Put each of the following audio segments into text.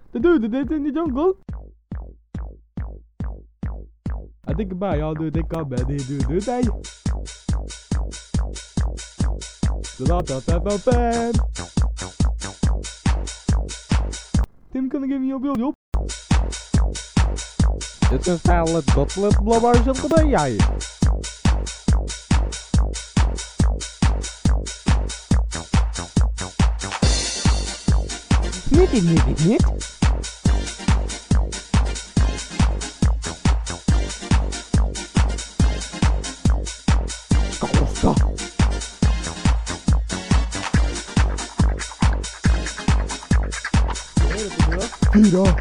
they do this in the jungle. I think about y'all do they come back, they do they? Tim, kan ik even jouw beeld op? Dit is het Gotlet Blabbar zelf gedaan, jij. Niet. Kosta. Vira.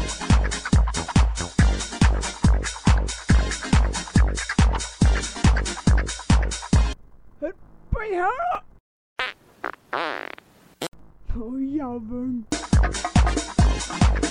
Het BH. Oh ja, man.